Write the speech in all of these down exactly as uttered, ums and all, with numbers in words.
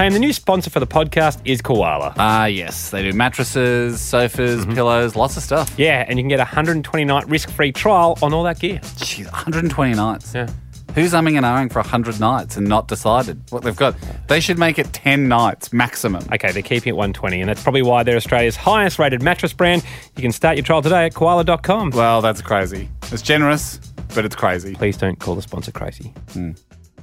Hey, and the new sponsor for the podcast is Koala. Ah, yes. They do mattresses, sofas, mm-hmm. pillows, lots of stuff. Yeah, and you can get a one hundred twenty night risk-free trial on all that gear. Jeez, one hundred twenty nights. Yeah. Who's umming and ahhing for one hundred nights and not decided what they've got? They should make it ten nights maximum. Okay, they're keeping it one hundred twenty, and that's probably why they're Australia's highest rated mattress brand. You can start your trial today at koala dot com. Well, that's crazy. It's generous, but it's crazy. Please don't call the sponsor crazy. Mm.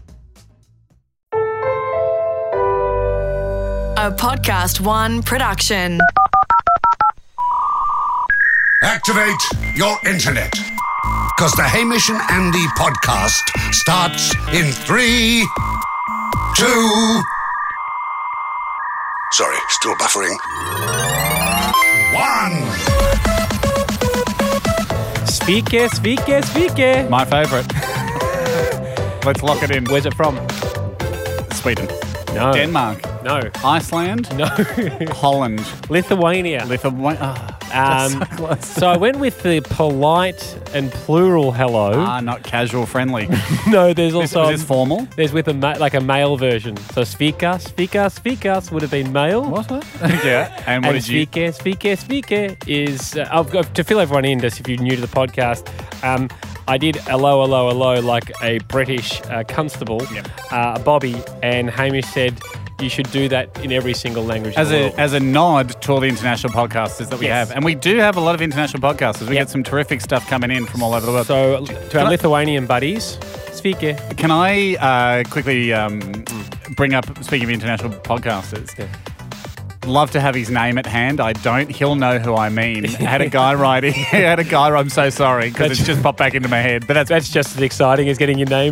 A Podcast One production. Activate your internet. Because the Hamish and Andy podcast starts in three, two... Sorry, still buffering. One. Svike, svike, svike. My favourite. Let's lock it in. Where's it from? Sweden. No. Denmark. No. Iceland. No. Holland. Lithuania. Lithuania. Oh, um, so, close. so I went with the polite and plural hello. Ah, not casual friendly. No, there's also... Is this formal? There's with a ma- like a male version. So svika, svika, svikas would have been male. What? Yeah. And what and did you... svike, svike, svike is... Uh, I've got, to fill everyone in, just if you're new to the podcast, um, I did hello, hello, hello like a British uh, constable, yep. uh, Bobby, and Hamish said... You should do that in every single language as in the a world. as a nod to all the international podcasters that we Yes. have, and we do have a lot of international podcasters. We Yep. get some terrific stuff coming in from all over the world. So to Can our I- Lithuanian buddies, svike. Can I uh, quickly um, bring up, speaking of international podcasters, Yeah. love to have his name at hand. I don't. He'll know who I mean. I had a guy writing. I had a guy. I'm so sorry because it's just popped back into my head. But that's That's just as exciting as getting your name.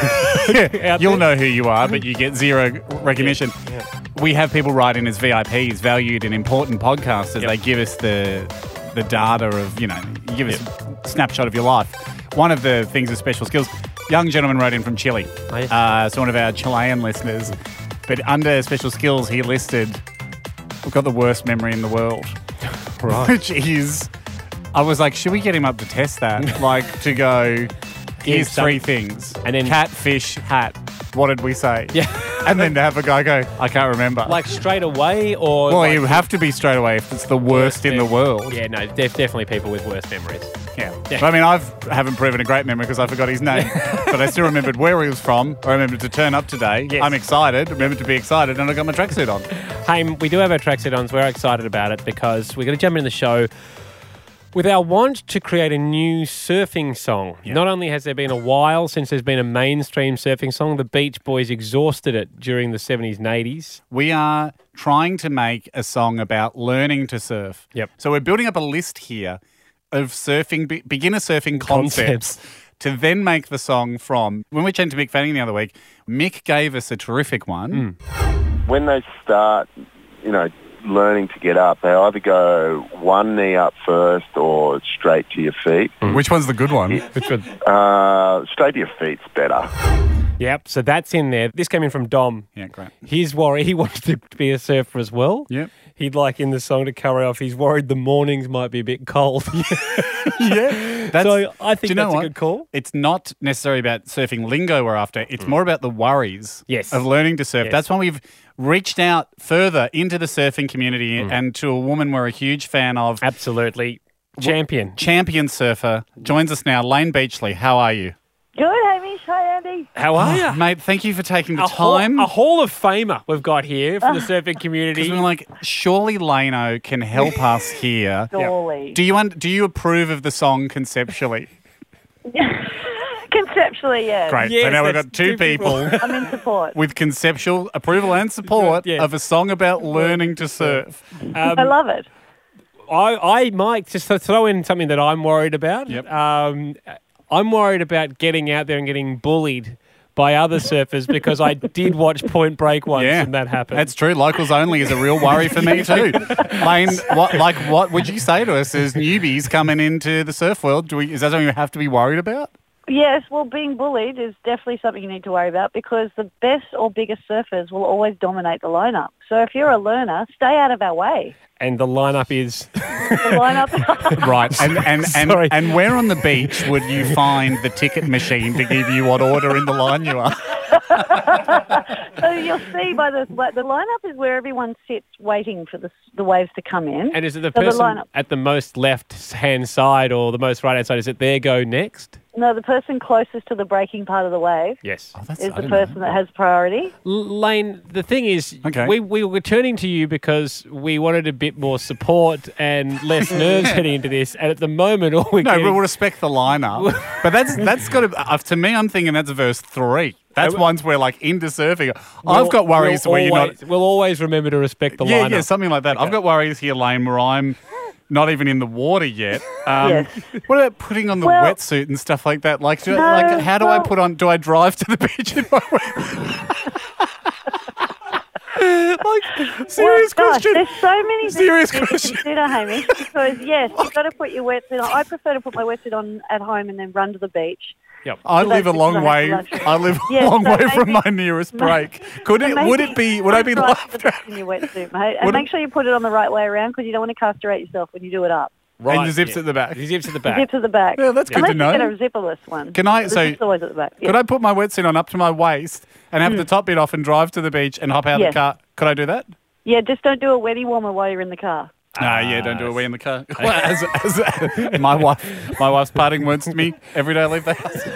out You'll there. know who you are, but you get zero recognition. Yeah. We have people write in as V I Ps, valued and important podcasters. Yep. They give us the the data of, you know, you give us a snapshot of your life. One of the things of special skills, young gentleman wrote in from Chile. Oh, yeah. Uh, so one of our Chilean listeners. But under special skills, he listed, we've got the worst memory in the world. Right. Which is, I was like, should we get him up to test that? Like, to go, here's some- three things. And then- cat, fish, hat. What did we say? Yeah. And then to have a guy go, I can't remember. Like straight away or... well, like, you have to be straight away if it's the worst in the mem- world. Yeah, no, def- definitely people with worse memories. Yeah. Yeah. But I mean, I've haven't proven a great memory because I forgot his name, but I still remembered where he was from. I remembered to turn up today. Yes. I'm excited. Remembered to be excited, and I got my tracksuit on. Hey, we do have our tracksuit on, so we're excited about it because we're going to jump in the show with our want to create a new surfing song. Yeah. Not only has there been a while since there's been a mainstream surfing song, the Beach Boys exhausted it during the seventies and eighties. We are trying to make a song about learning to surf. Yep. So we're building up a list here of surfing, be- beginner surfing concepts, Concepts. to then make the song from. When we chatted to Mick Fanning the other week, Mick gave us a terrific one. Mm. When they start, you know, learning to get up, they either go one knee up first or straight to your feet. Which one's the good one? Which was, Uh, straight to your feet's better. yep, so that's in there. This came in from Dom. Yeah, great. He's worried. He wants to be a surfer as well. Yep. He'd like in the song to cover off. He's worried the mornings might be a bit cold. Yeah. That's, so I think do you know that's a what? good call. It's not necessarily about surfing lingo we're after. It's more about the worries Yes. of learning to surf. Yes. That's when we've reached out further into the surfing community and to a woman we're a huge fan of. Absolutely. Champion. Champion surfer joins us now. Lane Beachley, how are you? Good, Hamish. Hi, Andy. How are you? Mate, thank you for taking the a time. Hall, a Hall of Famer we've got here for the surfing community. Because we were like, surely Lano can help us here. Surely. Do you un- do you approve of the song conceptually? Conceptually, yeah. Great. Yes, so now we've that's got two two people. people I'm in support. with conceptual approval and support Yeah. of a song about learning to surf. I love it. I, I might just th- throw in something that I'm worried about. Yep. Um, I'm worried about getting out there and getting bullied by other surfers because I did watch Point Break once Yeah, and that happened. That's true. Locals only is a real worry for me too. Lane, what like what would you say to us as newbies coming into the surf world? Do we, is that something we have to be worried about? Yes, well, being bullied is definitely something you need to worry about because the best or biggest surfers will always dominate the lineup. So if you're a learner, stay out of our way. and the lineup is... The lineup. Right, and and, and, Sorry. and where on the beach would you find the ticket machine to give you what order in the line you are? So you'll see by the the lineup is where everyone sits waiting for the the waves to come in. And is it the So the person lineup- at the most left-hand side or the most right-hand side? Is it their go next? No, the person closest to the breaking part of the wave Yes. Oh, that's, is I the didn't person know. that has priority. L- Lane, the thing is, Okay. we, we were turning to you because we wanted a bit more support and less nerves heading into this. And at the moment, all we're No, getting... we'll respect the lineup. But that's that's got to, uh, to me, I'm thinking that's verse three. That's Uh, ones where, like, into surfing. we'll- I've got worries we'll where you're always, not. We'll always remember to respect the Yeah, lineup. yeah, something like that. I've got worries here, Lane, where I'm not even in the water yet. Um, Yes. What about putting on the Well- wetsuit and stuff like that? Like, do, No, like, how do I well- put on? Do I drive to the beach in my wetsuit? Like, serious Well, gosh, question. there's so many Serious things to question. consider, Hamish, because, yes, you've got to put your wetsuit on. I prefer to put my wetsuit on at home and then run to the beach. Yep. I So live a that's long because I way. have the luxury. I live a Yeah, long so way from maybe- my nearest break. Could So it? Would it maybe be? Would I be don't drive to laughed the at? beach in your wetsuit, mate? And Would it- make sure you put it on the right way around because you don't want to castrate yourself when you do it up. Right, And the zips yeah. at the back. The zips at the The back. zip's at the back. Yeah, that's good Unless to know. you get a zipperless one. Can I- The so- zip's always at the back. Yeah. Could I put my wetsuit on up to my waist and have the top bit off and drive to the beach and hop out of Yes. the car? Could I do that? Yeah, just don't do a wetty warmer while you're in the car. No, yeah, don't do a wee in the car. as, as, my wife, my wife's parting words to me every day I leave the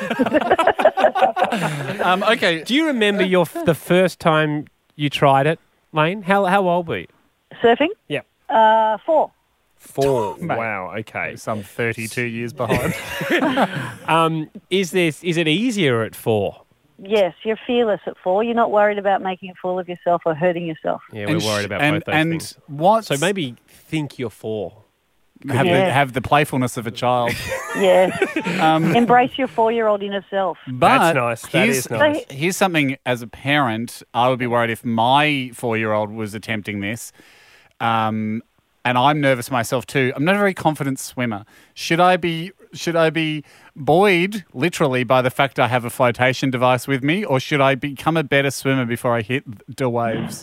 house. um, okay, Do you remember your f- the first time you tried it, Lane? How how old were you? Surfing? Yep. Uh, four. Four. Mate. Wow. Okay. some thirty-two years behind. Um, is this is it easier at four? Yes, you're fearless at four. You're not worried about making a fool of yourself or hurting yourself. Yeah, And we're sh- worried about and, both those and things. what? So maybe think you're four. have the Yeah. have the playfulness of a child. Yes. Um, Embrace your four-year-old inner self. But That's nice. That here's, is nice. Here's something as a parent, I would be worried if my four-year-old was attempting this. Um, and I'm nervous myself too. I'm not a very confident swimmer. Should I be should I be buoyed literally by the fact I have a flotation device with me, or should I become a better swimmer before I hit the waves?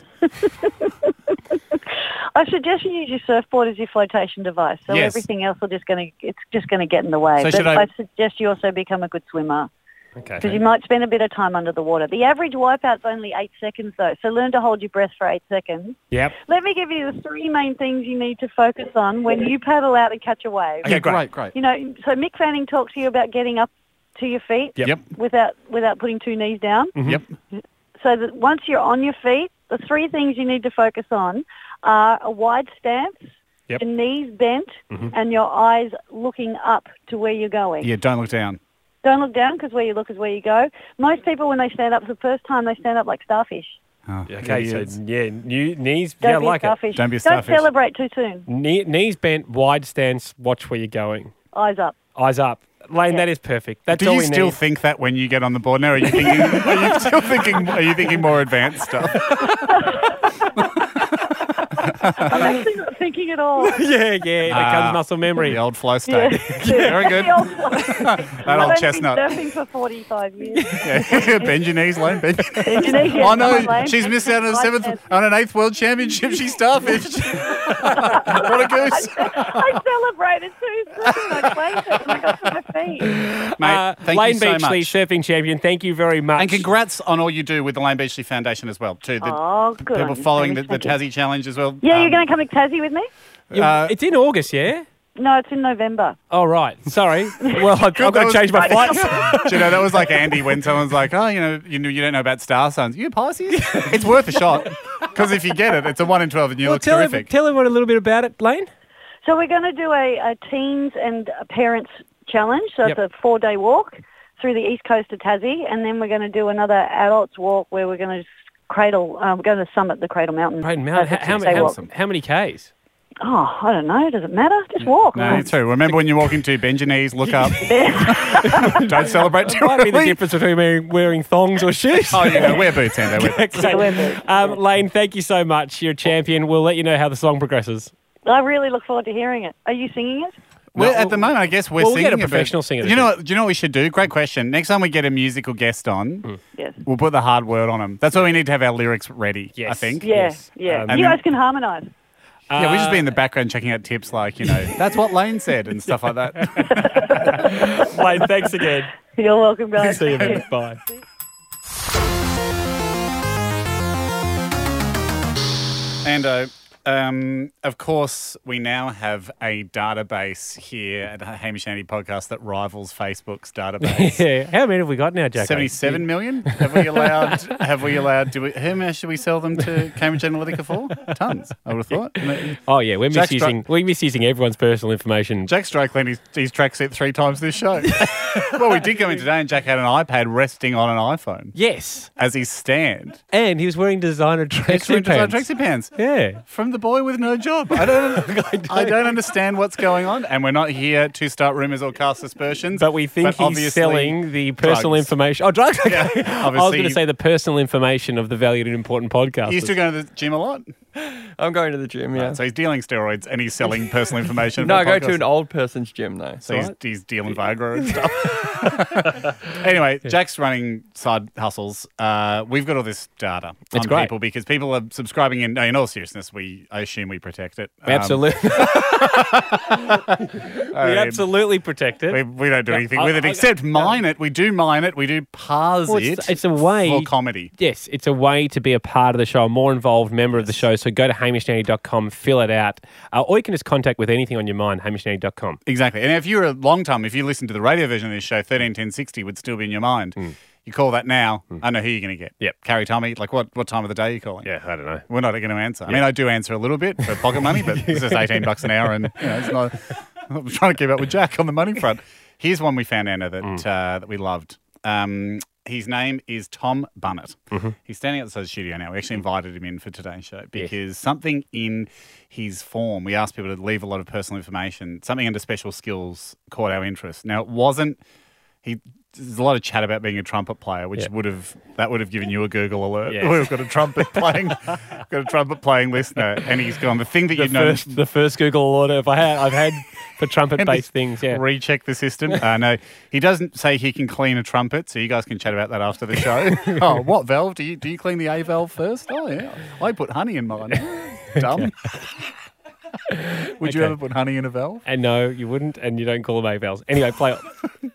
I suggest you use your surfboard as your flotation device. So Yes. everything else will just going to it's just going to get in the way. So but should I- I suggest you also become a good swimmer Okay. because you might spend a bit of time under the water. The average wipeout's only eight seconds though, so learn to hold your breath for eight seconds. Yep. Let me give you the three main things you need to focus on when you paddle out and catch a wave. Okay, great. great, great. You know, so Mick Fanning talks to you about getting up to your feet Yep. Yep, without without putting two knees down. yep. So that once you're on your feet, the three things you need to focus on are a wide stance, Yep. your knees bent, and your eyes looking up to where you're going. Yeah, don't look down. Don't look down because where you look is where you go. Most people, when they stand up for the first time, they stand up like starfish. Oh, Okay. So idiots. yeah, new, knees. Don't yeah, I be like a starfish. Don't be a Don't starfish. celebrate too soon. it. Knee, knees bent, wide stance. Watch where you're going. Eyes up. Eyes up. Lane, Yeah. that is perfect. That's Do all you we still need. think that when you get on the board now? Are you thinking? Are you still thinking? Are you thinking more advanced stuff? I'm actually not thinking at all. yeah, yeah. That comes Ah, muscle memory. The old flow state. Yeah. Very good. The old- That I've old only chestnut. been surfing for forty-five years. Yeah. Bend your knees, Lane. Bend your knees. Indonesia, Oh no, come on, Lane. she's missed out on a Right seventh, hand. on an eighth world championship. She's starfished. What a goose, I celebrated too soon. I claimed it when I got to my feet. mate! Uh, thank Lane you so Beachley, much, surfing champion. Thank you very much. and congrats on all you do with the Lane Beachley Foundation as well. Too, the Oh, good. people on you, following the, Hamish, the thank you. Tassie Challenge as well. Yeah, Um, you're going to come to Tassie with me? Yeah, uh, it's in August, yeah. No, it's in November. Oh right. Sorry. Well, I've, I've got that to was- change my flights. Do you know, that was like Andy when someone's like, oh, you know, you know, you don't know about star signs. You Pisces? It's worth a shot. Because if you get it, it's a one in twelve and you Well, look tell, terrific. everyone, tell everyone a little bit about it, Lane. So we're going to do a, a teens and a parents challenge. So Yep. it's a four-day walk through the east coast of Tassie, and then we're going to do another adults walk where we're going to cradle. Uh, we're going to summit the Cradle Mountain. Braden So Mountain. it's a How, how, six-day how, walk. how many Ks? Oh, I don't know. Does it matter? Just walk. No, it's true. Remember when you're walking to bend your knees, look up. Don't celebrate too It might be the early. difference between wearing, wearing thongs or shoes. Oh, you know, wear boots, Ando. Wear boots. Okay. wear boots. Um, Lane, thank you so much. You're a champion. We'll let you know how the song progresses. I really look forward to hearing it. Are you singing it? Well, No, at the moment, I guess we're well, we'll singing get a bit. professional singer to You know, sing. what, do you know what we should do? Great question. Next time we get a musical guest on, Yes. we'll put the hard word on them. That's why we need to have our lyrics ready, I Yes. think. Yeah, Yes. yeah. Um, you and guys then- can harmonise. Yeah, we just Uh, be in the background checking out tips like, you know, that's what Lane said and stuff like that. Lane, thanks again. You're welcome, guys. See you, Thank man. Bye. Dando, um, of course, we now have a database here at the Hamish and Andy podcast that rivals Facebook's database. Yeah. How many have we got now, Jack? Seventy-seven million. Have we allowed? Have we allowed? Do we? How much should we sell them to Cambridge Analytica for? Tons. I would have thought. Oh yeah, we're Jack's misusing dra- we're misusing everyone's personal information. Jack Strike cleaned his, his track set three times this show. Well, we did go in today, and Jack had an iPad resting on an iPhone Yes, as his stand. and he was wearing designer tracksuit Design pants. tracksuit pants. Yeah. From the boy with no job. I don't, I don't understand what's going on, and we're not here to start rumours or cast aspersions. But we think he's obviously selling the personal drugs. information. Oh, drugs? Okay. Yeah, I was obviously- going to say the personal information of the valued and important podcast. You still going to the gym a lot? I'm going to the gym, yeah. So he's dealing steroids and he's selling personal information. No, I for go podcasts. to an old person's gym, though. So he's, he's dealing Viagra and stuff. Anyway, Jack's running side hustles. Uh, we've got all this data It's on great. people because people are subscribing. In, no, in all seriousness, we I assume we protect it. Um, Absolutely. I we mean, absolutely protect it. We, we don't do Yeah, anything I- with it I- except mine it. We do mine it. We do parse Well, it. it's, it's a way. for comedy. Yes, it's a way to be a part of the show, a more involved member of the show. So go to hamish nanny dot com, fill it out, uh, or you can just contact with anything on your mind, hamish nanny dot com. Exactly. And if you're a long time, if you listen to the radio version of this show, thirteen ten sixty would still be in your mind. You call that now, I know who you're going to get. Yep. Carrie Tommy, like what, what time of the day are you calling? Yeah, I don't know. We're not going to answer. I mean, I do answer a little bit for pocket money, but it's just eighteen bucks an hour, and you know, it's not. I'm trying to keep up with Jack on the money front. Here's one we found, Anna, that uh, that we loved. Um, his name is Tom Bunnett. He's standing outside the studio now. We actually invited him in for today's show because something in his form, we asked people to leave a lot of personal information. Something under special skills caught our interest. Now, it wasn't. He. There's a lot of chat about being a trumpet player, which Yeah. would have that would have given you a Google alert. Yeah. We've got a trumpet playing, got a trumpet playing listener, and he's gone. The thing that The you'd know. first, the first Google order if I had, I've had for trumpet-based things. Yeah. Recheck the system. Uh, no, he doesn't say he can clean a trumpet, so you guys can chat about that after the show. Oh, what valve do you do? You clean the A valve first? Oh yeah, I put honey in mine. Dumb. Would you Okay. ever put honey in a valve? And no, you wouldn't, and you don't call them A valves. Anyway, play on.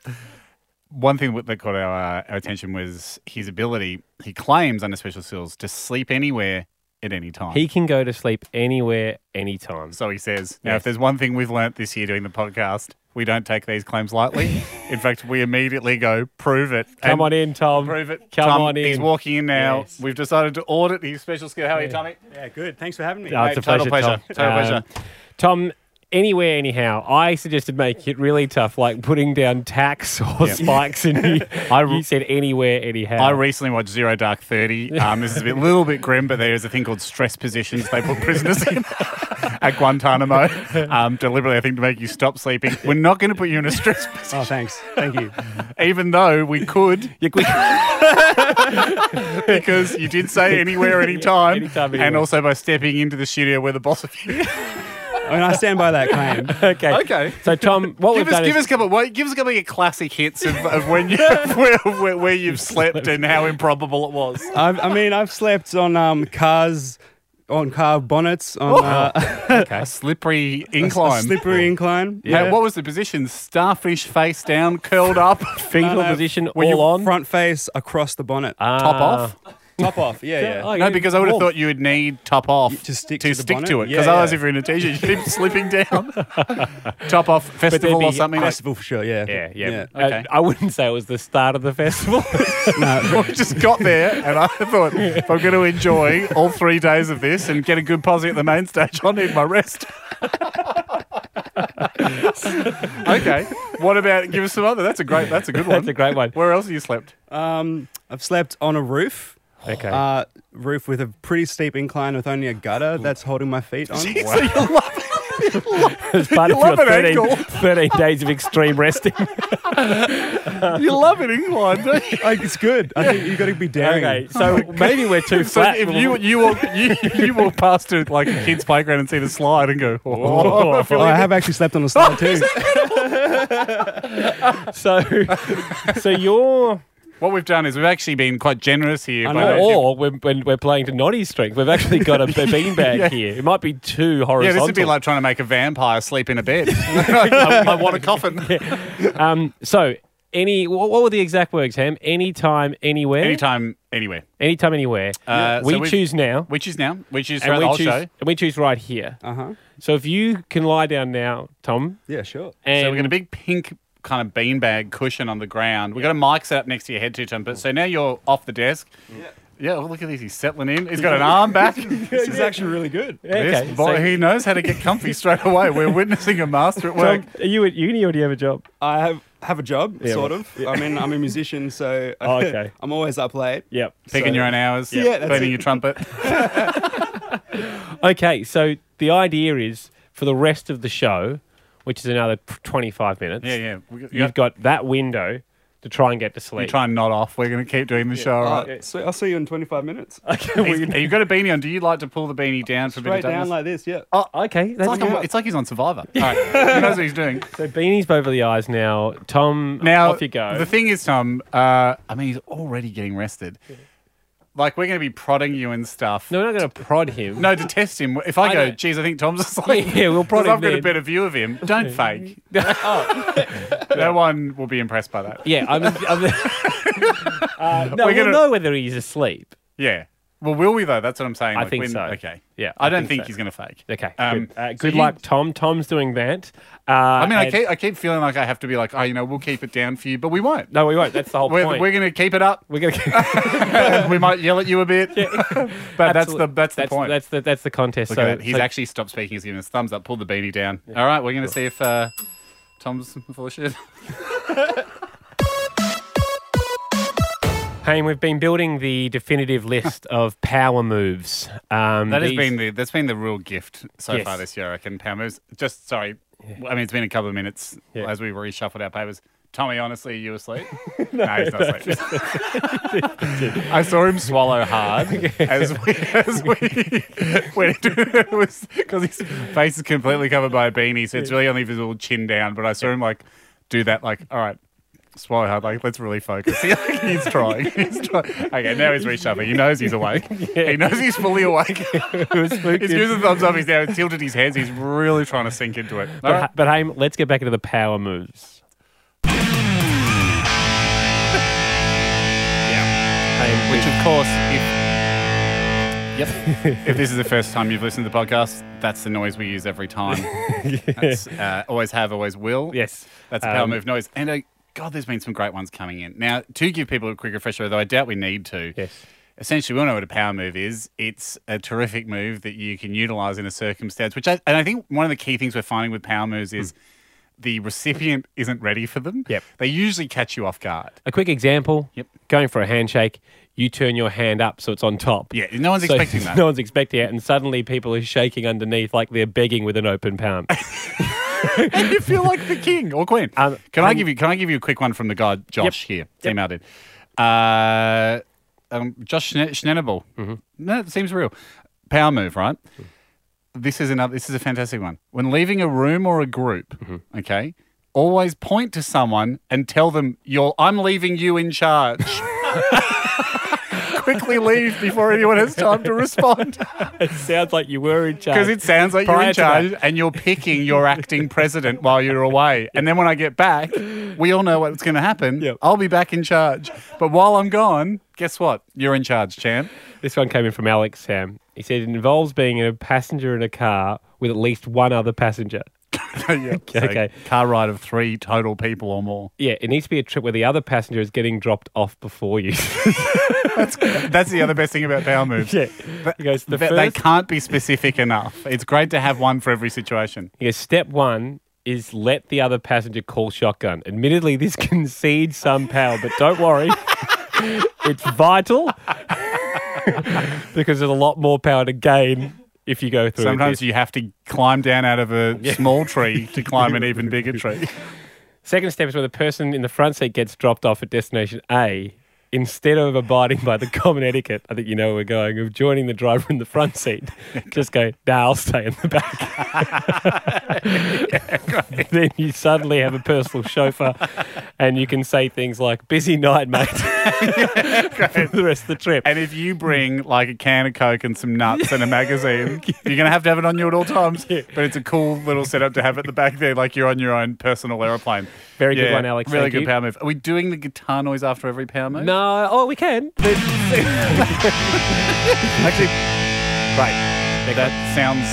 One thing that caught our, uh, our attention was his ability. He claims under special skills to sleep anywhere at any time. He can go to sleep anywhere, anytime. So he says. Now, Yes. if there's one thing we've learnt this year doing the podcast, we don't take these claims lightly. In fact, we immediately go, prove it. Come And on in, Tom. Prove it. Come Tom, on in. He's walking in now. Yes. We've decided to audit his special skill. How are you, Tommy? Yeah, good. Thanks for having me. Oh, it's a Mate, total pleasure, pleasure. Tom. Total pleasure. Um, Tom, anywhere, anyhow. I suggested make it really tough, like putting down tacks or spikes, and you, I- you said anywhere, anyhow. I recently watched Zero Dark Thirty. Um, this is a bit, little bit grim, but there is a thing called stress positions they put prisoners in at Guantanamo, um, deliberately, I think, to make you stop sleeping. We're not going to put you in a stress position, Oh, thanks. Thank you. even though we could, Yeah, we- because you did say anywhere, anytime, Anytime, and anywhere. also by stepping into the studio where the boss of you. I mean, I stand by that claim. okay. Okay. So, Tom, what Give we've us, done give is... us a couple. Well, give us a couple of your classic hits of, of when you where, where, where you've slept and how improbable it was. I've, I mean, I've slept on um, cars, on car bonnets, on uh, A slippery a incline. slippery incline. Yeah. What was the position? Starfish face down, curled up, fetal no, no. position When you all on. Front face across the bonnet. Ah. top off. Top off. Yeah, yeah. Oh, No, yeah, because I would have warm. thought you would need top off To stick to, to the stick bonnet? to it. Yeah, Because otherwise, yeah. if you're in a t-shirt, you keep slipping down. Top off festival be or something. like- Festival for sure. Yeah. Yeah, yeah. Yeah. Okay. Uh, I wouldn't say it was the start of the festival. We just got there, and I thought, if I'm going to enjoy all three days of this and get a good posse at the main stage, I need my rest. Okay. What about? Give us some other. That's a great. That's a good one. That's a great one. Where else have you slept? Um, I've slept on a roof. Okay. Uh, roof with a pretty steep incline with only a gutter that's holding my feet on. So you love As part of you love your an thirteen, ankle. thirteen days of extreme resting. You love it incline, don't you? Like, it's good. I think you got to be daring. Okay, so maybe we're too So flat. if you you walk you, you walk past to like a kid's playground and see the slide and go, oh, I feel Oh, I like have actually slept on the slide too. so, so you're, what we've done is we've actually been quite generous here. I by know. the- or we're, when we're playing to Noddy's strength. We've actually got a, a beanbag Yeah. here. It might be too yeah, horizontal. this would be like trying to make a vampire sleep in a bed. I, I want a coffin. Um, so any. What, what were the exact words, Ham? Anytime, anywhere. Anytime, anywhere. Anytime, anywhere. Uh, we so we've- choose now. We choose now. We choose and throughout we the whole choose, show. and we choose right here. Uh huh. So if you can lie down now, Tom. Yeah, sure. And So we've got a big pink kind of beanbag cushion on the ground. We've got a mic set up next to your head too, Tom. But so now you're off the desk. Yeah. Yeah, oh, look at this. He's settling in. He's got an arm back. This is actually really good. This Okay, boy, so- he knows how to get comfy straight away. We're witnessing a master at work. Tom, are you at uni or do you have a job? I have have a job, Yeah, sort well, of. I mean, I'm a musician, so Oh, okay. I'm always up late. Yep. Picking So- your own hours. Yeah, that's Cleaning it. your trumpet. Okay, so the idea is for the rest of the show, which is another twenty-five minutes. Yeah, yeah. We got- You've got that window to try and get to You sleep. try and nod off. We're going to keep doing the show, all Oh, right? so I'll see you in twenty-five minutes. Okay, He's- we- You've got a beanie on. Do you like to pull the beanie down for a bit Straight of down darkness? like this, yeah. oh, okay. It's That's like, good. I'm- it's like he's on Survivor. All right. He knows what he's doing. So beanies over the eyes now. Tom, Now, off you go. the thing is, Tom, uh, I mean, he's already getting rested. Like, we're going to be prodding you and stuff. no, we're not going to prod him. No, to test him. If I, I go, know. geez, I think Tom's asleep. Yeah, we'll prod Because I've him got a then. better view of him. Don't fake. No one will be impressed by that. Yeah, I'm. I'm uh, no, We're we'll gonna- know whether he's asleep. Yeah. Well, will we, though? That's what I'm saying. I Like, think when- so. Okay. Yeah, I, I don't think think so. he's going to fake. Okay. Um, good uh, so good you- luck, Tom. Tom's doing that. Uh, I mean, I and- keep, I keep feeling like I have to be like, oh, you know, we'll keep it down for you, but we won't. No, we won't. That's the whole We're, point. we're going to keep it up. We're gonna. We might yell at you a bit, but that's the that's the that's, point. That's the that's the contest. Look so at that. He's so- actually stopped speaking. He's giving us a thumbs up. Pull the beanie down. All right, we're going to see if uh, Tom's full of shit. Hey, we've been building the definitive list of power moves. Um, That has these- been the that's been the real gift so Yes. far this year. I reckon power moves. Just sorry, I mean it's been a couple of minutes Yeah. as we reshuffled our papers. Tommy, honestly, are you asleep? no, he's not asleep. I saw him swallow hard as we as we when it was because his face is completely covered by a beanie, so it's really only visible chin down. But I saw him like do that, like all right. Swallow hard, like, let's really focus. He's trying. He's trying. Okay, now he's reshuffling. He knows he's awake. He knows he's fully awake. He's using the thumbs up. He's now tilted his heads. He's really trying to sink into it. All But, right. but hey, let's get back into the power moves. yeah. Hey, Which, of course, if yep, if this is the first time you've listened to the podcast, that's the noise we use every time. That's, uh, always have, always will. yes. That's a power Um, move noise. And uh, God, there's been some great ones coming in. Now, to give people a quick refresher, though I doubt we need to. Yes. Essentially, we all know what a power move is. It's a terrific move that you can utilize in a circumstance, which I, and I think one of the key things we're finding with power moves is the recipient isn't ready for them. Yep. They usually catch you off guard. A quick example. Yep. Going for a handshake, you turn your hand up so it's on top. Yeah, no one's So expecting that. No one's expecting it, and suddenly people are shaking underneath like they're begging with an open palm. And you feel like the king or queen. Um, can I um, give you? Can I give you a quick one from the guy Josh here? Yep. Emailed it. Uh, um, Josh Schne- Schnennable. Mm-hmm. No, it seems real. Power move, right? This is another. This is a fantastic one. When leaving a room or a group, Mm-hmm. okay, always point to someone and tell them, "You're. I'm leaving you in charge." Quickly leave before anyone has time to respond. It sounds like you were in charge. Because it sounds like you're Prior in to that. charge and you're picking your acting president while you're away. And then when I get back, we all know what's going to happen. Yep. I'll be back in charge. But while I'm gone, guess what? You're in charge, champ. This one came in from Alex Sam. He said it involves being a passenger in a car with at least one other passenger. yeah. Okay. Car ride of three total people or more. Yeah, it needs to be a trip where the other passenger is getting dropped off before you. That's the other best thing about power moves. yeah. He goes, the They, first, they can't be specific enough. It's great to have one for every situation. he goes, step one is let the other passenger call shotgun. Admittedly, this concedes some power, but don't worry. It's vital because there's a lot more power to gain if you go through Sometimes this. you have to climb down out of a small tree to climb an even bigger tree. Second step is when the person in the front seat gets dropped off at destination A. instead of abiding by the common etiquette, I think you know where we're going, of joining the driver in the front seat, just go, nah, I'll stay in the back. yeah, then you suddenly have a personal chauffeur and you can say things like, busy night, mate, for the rest of the trip. And if you bring like a can of Coke and some nuts and a magazine, you're going to have to have it on you at all times. Yeah. But it's a cool little setup to have at the back there, like you're on your own personal aeroplane. Very yeah, good one, Alex. Really Thank good you. power move. Are we doing the guitar noise after every power move? No, oh, we can. Actually, great. That sounds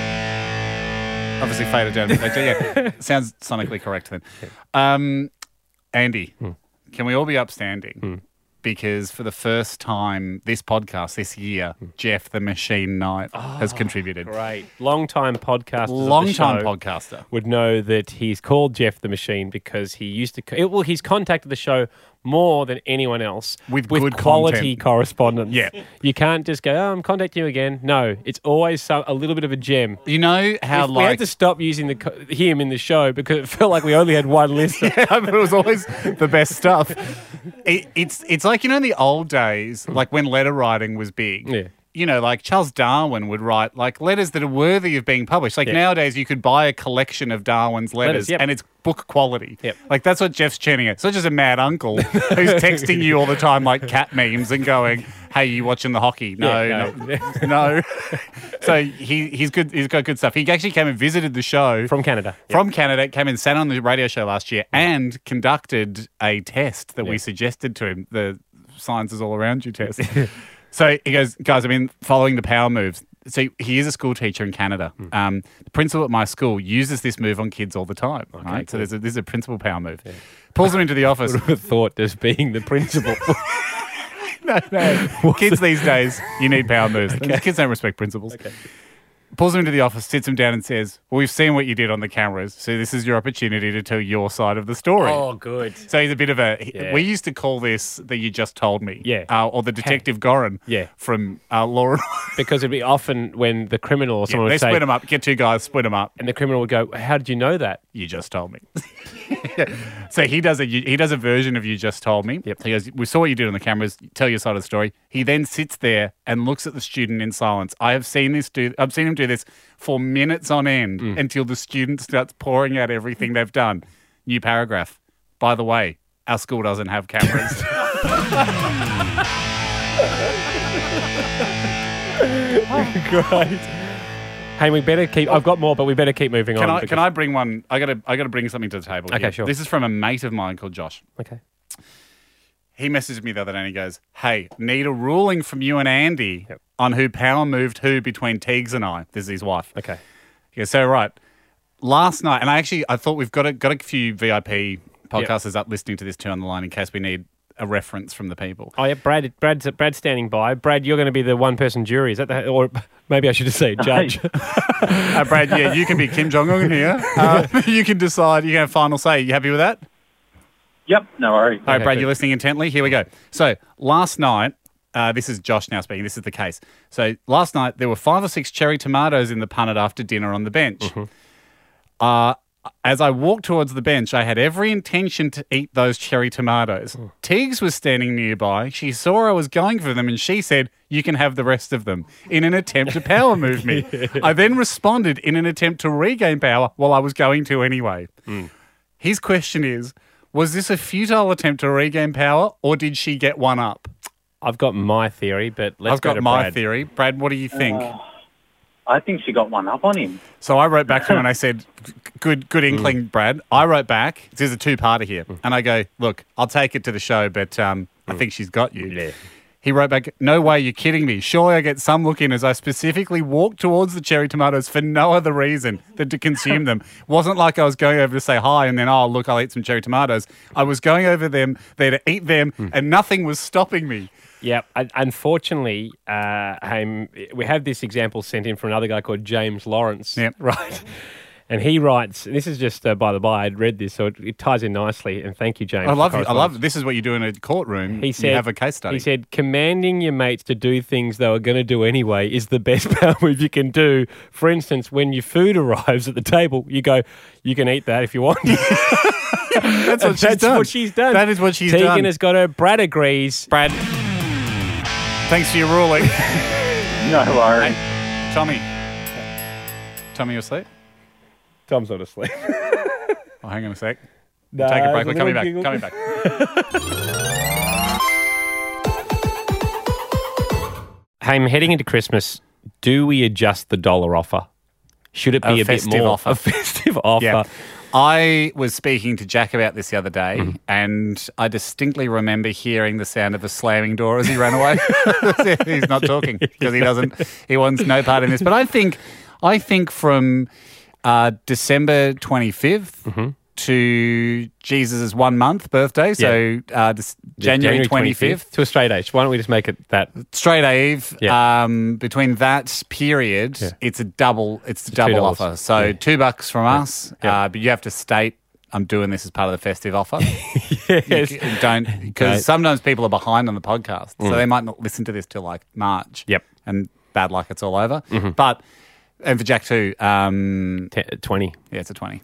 obviously faded down. Actually, yeah, sounds sonically correct then. Um, Andy, Hmm. can we all be upstanding? Hmm. Because for the first time this podcast this year, Jeff the Machine Knight has contributed. Great. Long-time podcaster. Long-time podcaster. Would know that he's called Jeff the Machine because he used to... co- Well, he's contacted the show more than anyone else With good quality content. correspondence. Yeah. You can't just go, oh, I'm contacting you again. No, it's always some, a little bit of a gem. You know how we, like... we had to stop using the co- him in the show because it felt like we only had one listener. Yeah, but it was always the best stuff. It, it's it's like, you know, in the old days, like when letter writing was big. Yeah. You know, like Charles Darwin would write like letters that are worthy of being published. Like Yeah. nowadays, you could buy a collection of Darwin's letters, Letters, yep. and it's book quality. Yep. Like that's what Jeff's churning at. It's not just a mad uncle who's texting you all the time like cat memes and going, "Hey, you watching the hockey?" No, Yeah, no, no. So he he's good. He's got good stuff. He actually came and visited the show From Canada. Yep. from Canada, came and sat on the radio show last year and conducted a test that we Yeah. suggested to him, the Science is All Around You test. So he goes, guys, I've been following the power moves. So he is a school teacher in Canada. Hmm. Um, the principal at my school uses this move on kids all the time. right? So cool. there's a, this is a principal power move. Pulls them into the office. Would have thought as being the principal. no, no. Kids these days, you need power moves. Kids don't respect principals. Okay. Pulls him into the office, sits him down and says, well, we've seen what you did on the cameras, so this is your opportunity to tell your side of the story. Oh, good. So he's a bit of a... he- Yeah. We used to call this the You Just Told Me. Yeah. Uh, or the Detective Goran Yeah. from uh, Law and Because it'd be often when the criminal or yeah, someone They would say, split them up. Get two guys, split them up. and the criminal would go, how did you know that? You just told me. So he does a he does a version of You Just Told Me. Yep. He goes, we saw what you did on the cameras. Tell your side of the story. He then sits there and looks at the student in silence. I have seen this do. I've seen him do this for minutes on end Mm. until the student starts pouring out everything they've done. New paragraph. By the way, our school doesn't have cameras. Great. Hey, we better keep. I've got more, but we better keep moving Can on. I because- can I bring one? I gotta I gotta bring something to the table. Okay, here. sure. This is from a mate of mine called Josh. Okay. He messaged me the other day and he goes, hey, need a ruling from you and Andy Yep. on who power moved who between Teagues and I. This is his wife. Okay. He goes, so right, last night, and I actually, I thought we've got a, got a few V I P podcasters up listening to this too on the line in case we need a reference from the people. Oh yeah, Brad. Brad's Brad's standing by. Brad, you're going to be the one-person jury. Is that the? Or maybe I should just say judge. Uh, Brad, yeah, you can be Kim Jong-un here. Uh, you can decide, you can have final say. You happy with that? Yep, no worries. All right, Okay, Brad, good. you're listening intently. Here we go. So last night, uh, this is Josh now speaking. This is the case. So last night, there were five or six cherry tomatoes in the punnet after dinner on the bench. Mm-hmm. Uh, as I walked towards the bench, I had every intention to eat those cherry tomatoes. Mm. Teagues was standing nearby. She saw I was going for them and she said, you can have the rest of them, in an attempt to power move me. I then responded in an attempt to regain power while I was going to anyway. Mm. His question is, was this a futile attempt to regain power, or did she get one up? I've got my theory, but let's I've go got to my Brad. theory. Brad, what do you think? Uh, I think she got one up on him. So I wrote back to him and I said, good good inkling, Brad. I wrote back, there's a two-parter here. And I go, look, I'll take it to the show, but um, I think she's got you. Yeah. He wrote back, no way, you're kidding me. Surely I get some look in as I specifically walked towards the cherry tomatoes for no other reason than to consume them. Wasn't like I was going over to say hi and then, oh, look, I'll eat some cherry tomatoes. I was going over them there to eat them and nothing was stopping me. Yeah, un- unfortunately, uh, um, we have this example sent in from another guy called James Lawrence. Yep. Right. And he writes, and this is just uh, by the by, I'd read this, so it, it ties in nicely. And thank you, James. I love for it. I love it. This is what you do in a courtroom. He said, you have a case study. He said, commanding your mates to do things they were going to do anyway is the best power move you can do. For instance, when your food arrives at the table, you go, you can eat that if you want. That's what she's That's done. what she's done. That is what she's Tegan done. has got her. Brad agrees. Brad, thanks for your ruling. No worries. Hey, Tommy. Tommy, you asleep? Tom's not asleep. Oh, hang on a sec. Nah, Take a break. it's We're coming little back. giggle. Coming back. Hey, I'm heading into Christmas. Do we adjust the dollar offer? Should it be A a, bit festive more offer. a festive offer? Yeah. I was speaking to Jack about this the other day, Mm-hmm. and I distinctly remember hearing the sound of a slamming door as he ran away. He's not talking because he doesn't. He wants no part in this. But I think, I think from uh, December twenty-fifth Mm-hmm. to Jesus' one month birthday, so uh, this, January twenty-fifth. to a straight age. Why don't we just make it that? Straight Eve. Yeah. Um, between that period, Yeah. it's a double. It's a two double dollars. offer. So Yeah. two bucks from us. Yeah. Uh, but you have to state, "I'm doing this as part of the festive offer." Yes. You don't, because Right. sometimes people are behind on the podcast, so they might not listen to this till like March. Yep. And bad luck, it's all over. But and for Jack too, um, T- twenty. yeah, it's a twenty.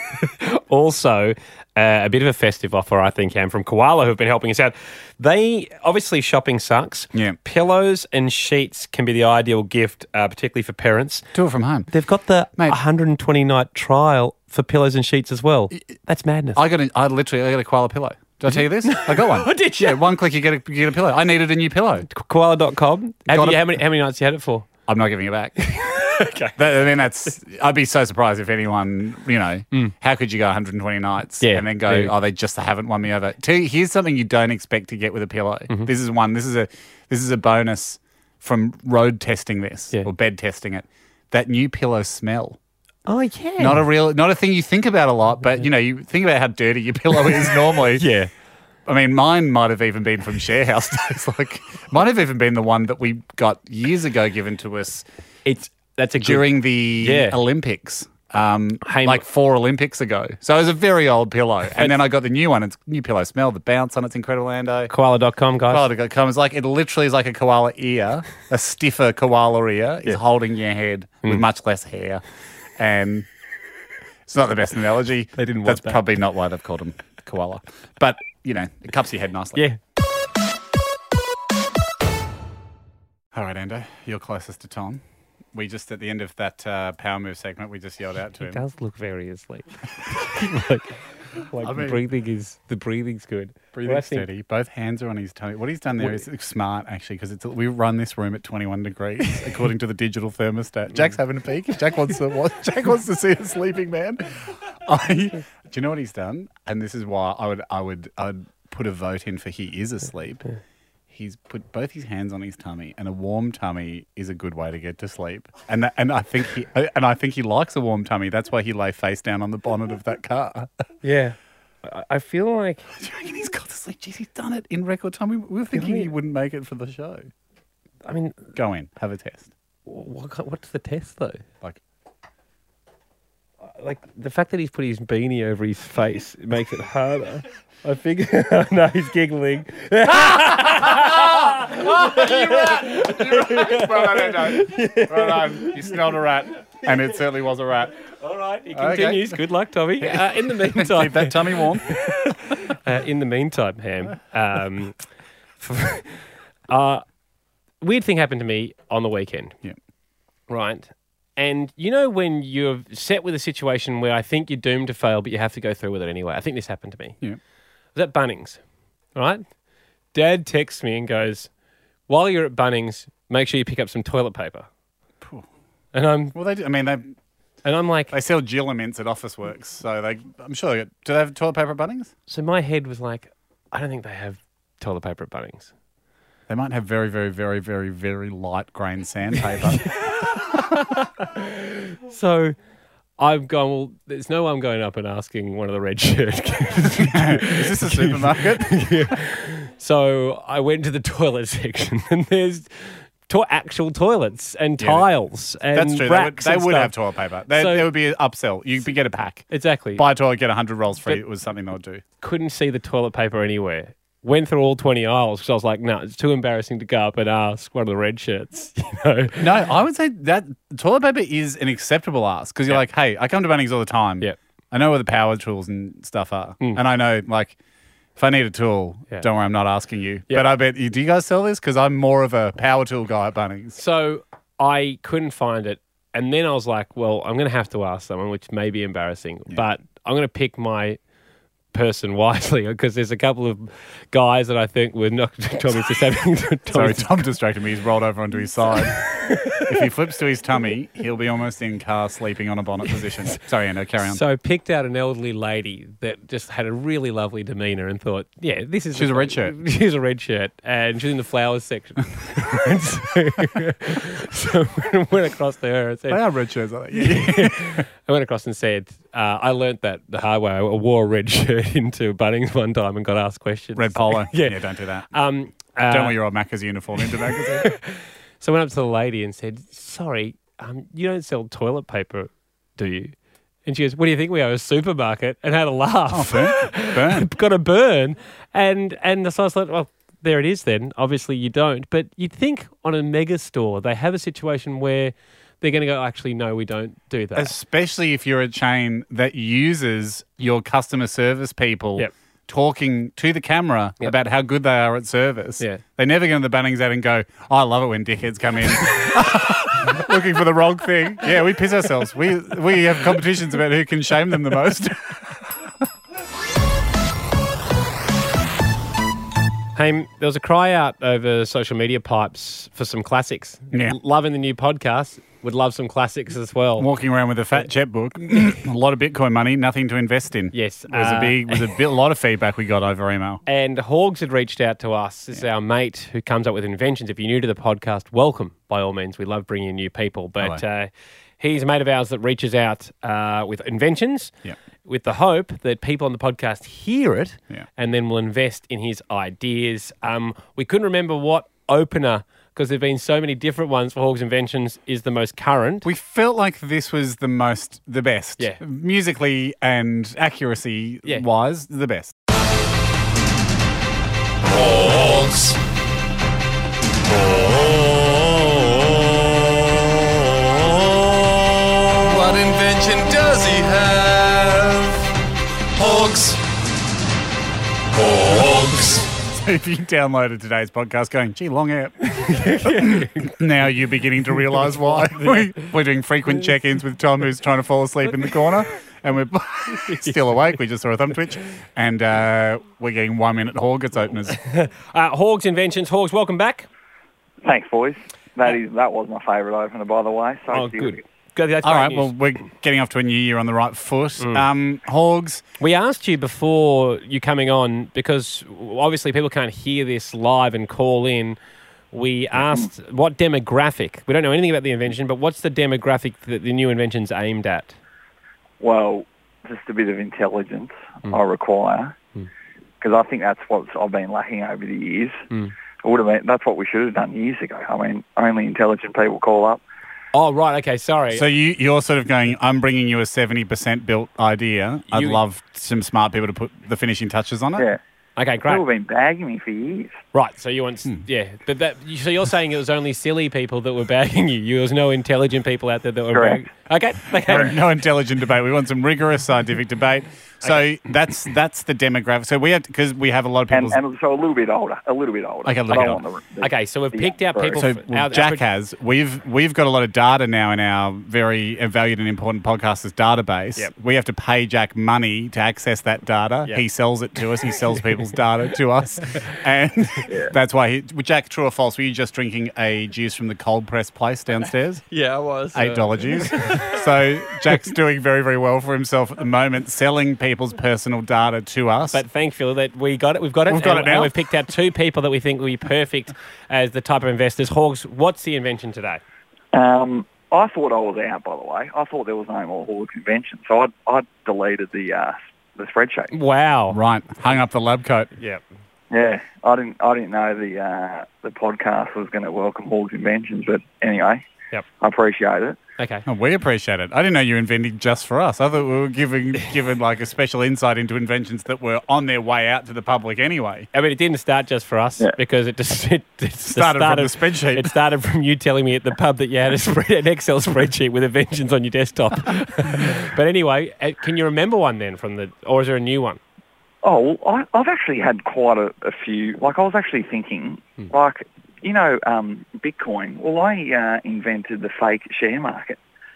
Also, uh, a bit of a festive offer, I think, Cam, from Koala, who've been helping us out. They, obviously, shopping sucks. Yeah. Pillows and sheets can be the ideal gift, uh, particularly for parents. Do it from home. They've got the Mate. one hundred twenty night trial for pillows and sheets as well. That's madness. I got a, I literally I got a koala pillow. Did I tell you this? I got one. Oh, did you? Yeah, one click you get a you get a pillow. I needed a new pillow. koala dot com. Have Got you, it. how, many, how many nights you had it for? I'm not giving it back. Okay. That, I mean, that's. I'd be so surprised if anyone, you know, how could you go one hundred twenty nights Yeah, and then go, yeah. oh, they just haven't won me over. Tell you, here's something you don't expect to get with a pillow. This is one. This is a. This is a bonus from road testing this Yeah. or bed testing it. That new pillow smell. Oh, yeah. Not a real, not a thing you think about a lot, but you know, you think about how dirty your pillow is normally. Yeah. I mean, mine might have even been from share house days. Like, might have even been the one that we got years ago given to us It's That's a good, during the Yeah. Olympics. Um, Hey, like four Olympics ago. So it was a very old pillow. And then I got the new one. It's new pillow smell, the bounce on it's incredible, Lando. koala dot com, guys. Koala dot com is like, it literally is like a koala ear, a stiffer koala ear is holding your head Hmm. with much less hair. And it's not the best analogy. They didn't want That's that. probably not why they've called them koala. But, you know, it cups your head nicely. Yeah. All right, Ando, you're closest to Tom. We just, at the end of that uh, power move segment, we just yelled out to He him. does look very asleep. like, like I the mean- breathing is the breathing's good. Breathing Well, I think- steady. Both hands are on his tummy. What he's done there is smart, actually, because it's we run this room at twenty-one degrees according to the digital thermostat. Jack's having a peek. Jack wants to watch. Jack wants to see a sleeping man. I, do you know what he's done? And this is why I would I would I would put a vote in for he is asleep. He's put both his hands on his tummy, and a warm tummy is a good way to get to sleep. And that, and I think he and I think he likes a warm tummy. That's why he lay face down on the bonnet of that car. Yeah. I, I feel like Do you reckon he's got to sleep? Jeez, he's done it in record time. We we were thinking he wouldn't make it for the show. I mean, Go in, have a test. what, ki- what's the test though? Like, Like the fact that he's put his beanie over his face it makes it harder. I figure. No, he's giggling. well done, Endo. Well done. You smelled a rat, and it certainly was a rat. All right, he Okay. continues. Good luck, Tommy. Uh, in the meantime, Keep that tummy warm. uh, in the meantime, Ham, um, uh, weird thing happened to me on the weekend. Yeah. Right. And you know when you're set with a situation where I think you're doomed to fail, but you have to go through with it anyway. I think this happened to me. Yeah. I was at Bunnings, right? Dad texts me and goes, while you're at Bunnings, make sure you pick up some toilet paper. Phew. And I'm Well, they do, I mean, they and I'm like, they sell Gillamints at Officeworks, so they. I'm sure. They, do they have toilet paper at Bunnings? so my head was like, I don't think they have toilet paper at Bunnings. They might have very, very, very, very, very light grain sandpaper. So I'm going, well, there's no way I'm going up and asking one of the red shirt kids. Is this a supermarket? So I went to the toilet section and there's to- actual toilets and Yeah, tiles and That's true. They would, racks they and would stuff. have toilet paper. They, So- there would be an upsell. You could get a pack. Exactly. Buy a toilet, get one hundred rolls free. But- It was something they would do. Couldn't see the toilet paper anywhere. Went through all twenty aisles because I was like, no, it's too embarrassing to go up and ask one of the red shirts. You know? No, I would say that toilet paper is an acceptable ask because you're Yeah. like, hey, I come to Bunnings all the time. Yeah. I know where the power tools and stuff are. Mm. And I know, like, if I need a tool, Yeah. don't worry, I'm not asking you. Yeah. But I bet, you, do you guys sell this? Because I'm more of a power tool guy at Bunnings. So I couldn't find it. And then I was like, well, I'm going to have to ask someone, which may be embarrassing. But I'm going to pick my person wisely because there's a couple of guys that I think were not Tommy's just having Sorry, Tommy's Tom distracted me. He's rolled over onto his side. If he flips to his tummy, he'll be almost in car sleeping on a bonnet position. Sorry, Ando, carry on. So picked out an elderly lady that just had a really lovely demeanour and thought, yeah, this is... She was a red shirt. She was a red shirt and she was in the flowers section. And so, so I went across to her and said... They are red shirts, aren't they? Yeah. I went across and said, uh, I learnt that the hard way. I wore a red shirt into Bunnings one time and got asked questions. Red polo. Yeah. Yeah, don't do that. Um, uh, don't wear your old Macca's uniform into Macca's. So I went up to the lady and said, sorry, um, you don't sell toilet paper, do you? And she goes, what do you think we are, a supermarket? And had a laugh. Oh, burn. burn. Got a burn. And, and so I was like, well, there it is then. Obviously you don't. But you'd think on a mega store, they have a situation where they're going to go, actually, no, we don't do that. Especially if you're a chain that uses your customer service people Yep. talking to the camera Yep. about how good they are at service. Yeah. They never go to the Bunnings ad and go, oh, I love it when dickheads come in looking for the wrong thing. Yeah, we piss ourselves. We we have competitions about who can shame them the most. Hey, there was a cry out over social media pipes for some classics. Yeah. L- Loving the new podcast. Would love some classics as well. Walking around with a fat checkbook, a lot of Bitcoin money, nothing to invest in. Yes. It was uh, a big, was a bit, a lot of feedback we got over email. And Hogs had reached out to us. This is our mate who comes up with inventions. If you're new to the podcast, welcome, by all means. We love bringing in new people. But uh, he's a mate of ours that reaches out uh, with inventions Yeah. with the hope that people on the podcast hear it Yeah. and then will invest in his ideas. Um, we couldn't remember what opener, because there have been so many different ones for Hogs Inventions, is the most current. We felt like this was the most, the best. Yeah. Musically and accuracy Yeah. wise, the best. Hogs. What invention does he have? Hogs. Hogs. So if you downloaded today's podcast going, gee, long app. Now you're beginning to realise why. We, we're doing frequent check-ins with Tom, who's trying to fall asleep in the corner. And we're still awake. We just saw a thumb twitch. And uh, we're getting one-minute Hogs openers. Uh, Hogs Inventions. Hogs, welcome back. Thanks, boys. That is that was my favourite opener, by the way. So Oh, good. Good, that's All great right, news. well, we're getting off to a new year on the right foot. Um, Hogs. We asked you before you coming on, because obviously people can't hear this live and call in. We asked what demographic, we don't know anything about the invention, but what's the demographic that the new invention's aimed at? Well, just a bit of intelligence I require, because I think that's what I've been lacking over the years. Mm. It would have been, that's what we should have done years ago. I mean, only intelligent people call up. Oh, right, okay, sorry. So you, you're sort of going, I'm bringing you a seventy percent built idea. I'd You- love some smart people to put the finishing touches on it. Yeah. okay, People great. have been bagging me for years. Right, so you want, yeah, but that, so you're saying it was only silly people that were bagging you. There was no intelligent people out there that were Correct. bagging. Okay, okay. No, no intelligent debate. We want some rigorous scientific debate. So that's that's the demographic. So we have because we have a lot of people. And, and so a little bit older, a little bit older. Okay, a I little don't bit want the, the, Okay, so we've the picked young out crew. people. So f- well, our- Jack our- has. We've we've got a lot of data now in our very valued and important podcasters database. Yep. We have to pay Jack money to access that data. Yep. He sells it to us. He sells people's data to us, and that's why he. Jack, true or false? Were you just drinking a juice from the cold press place downstairs? Yeah, I was. Eight dollar juice. So Jack's doing very very well for himself at the moment, selling people's personal data to us. But thankfully that we got it. We've got it. We've got and, it now. And we've picked out two people that we think will be perfect as the type of investors. Hogs, what's the invention today? Um, I thought I was out, by the way. I thought there was no more Hall convention, so I I deleted the uh, the spreadsheet. Wow. Right, hung up the lab coat. Yep. Yeah, I didn't I didn't know the uh, the podcast was going to welcome Hall conventions, but anyway, Yep. I appreciate it. Okay. Oh, we appreciate it. I didn't know you were inventing just for us. I thought we were giving given like a special insight into inventions that were on their way out to the public anyway. I mean, it didn't start just for us Yeah. because it just it, it Started from the spreadsheet. It started from you telling me at the pub that you had a spread, an Excel spreadsheet with inventions on your desktop. But anyway, uh, can you remember one then from the, or is there a new one? Oh, well, I, I've actually had quite a, a few. Like, I was actually thinking, Hmm. like, you know, um, Bitcoin. Well, I uh, invented the fake share market